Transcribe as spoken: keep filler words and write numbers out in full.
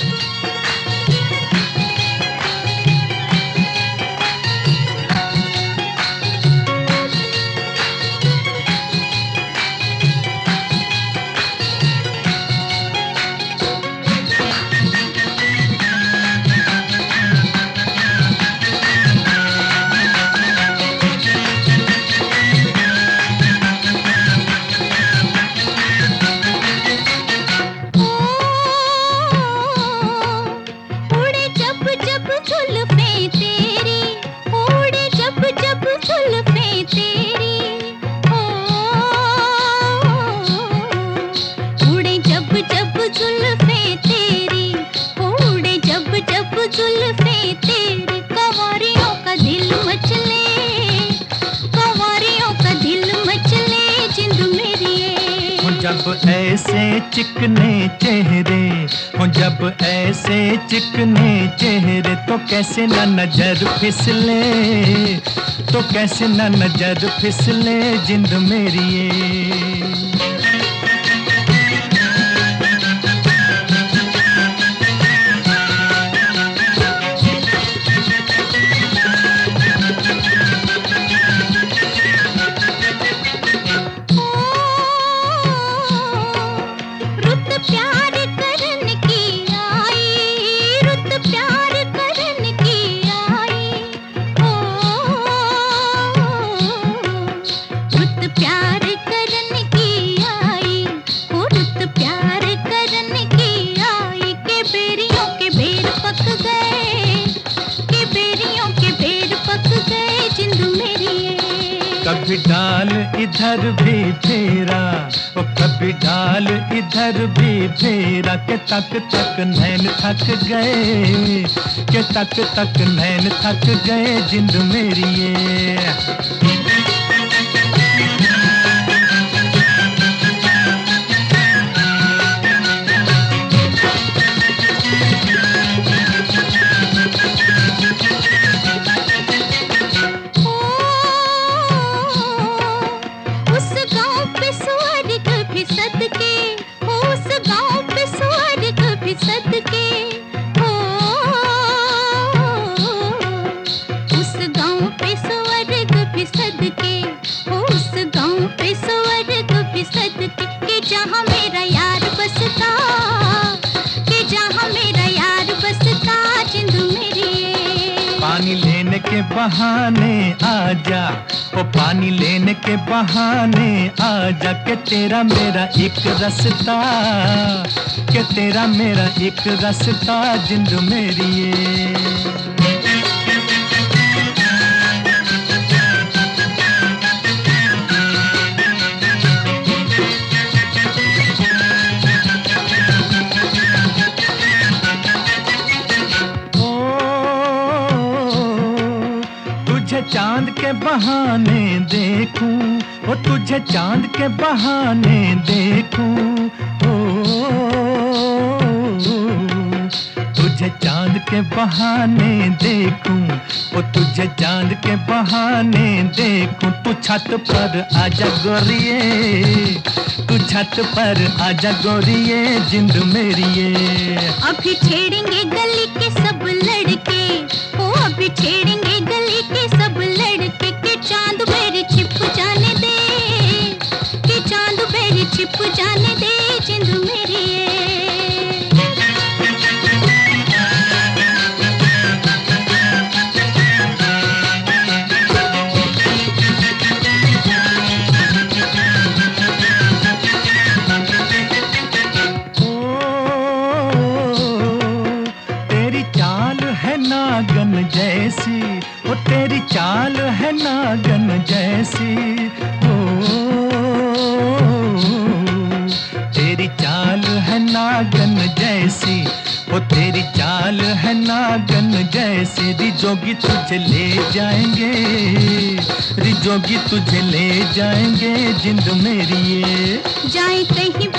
जब ऐसे चिकने चेहरे हो, जब ऐसे चिकने चेहरे तो कैसे न नजर फिसले, तो कैसे न नजर फिसले जिंद मेरी ये। कभी डाल इधर भी फेरा, ओ कभी डाल इधर भी फेरा, के तक तक नैन थक गए, के तक तक नैन थक गए जिंद मेरी ये। पानी लेने के बहाने आजा, ओ पानी लेने के बहाने आजा, के तेरा मेरा एक रास्ता, के तेरा मेरा एक रास्ता जिंद मेरी ये। चांद के बहाने देखूं, ओ तुझे चांद के बहाने देखूं, ओ तुझे चांद के बहाने देखूं, ओ तुझे चांद के बहाने देखूं। तू छत पर आजा गोरिये, तू छत पर आजा गोरिये जिंद मेरी ये। अभी छेड़ेंगे गली के सब लड़के, ओ अभी छेड़ेंगे गली के सब लड़के, के चांद मेरे छिप जाने दे, के चांद मेरे छिप जाने दे जिंद मेरी ये। नागन जैसी, ओ तेरी चाल है नागन जैसी, ओ तेरी चाल है नागन जैसी, ओ तेरी चाल है नागन जैसी। रिजोगी तुझे ले जाएंगे, रिजोगी तुझे ले जाएंगे जिंद मेरी ये। जाए कहीं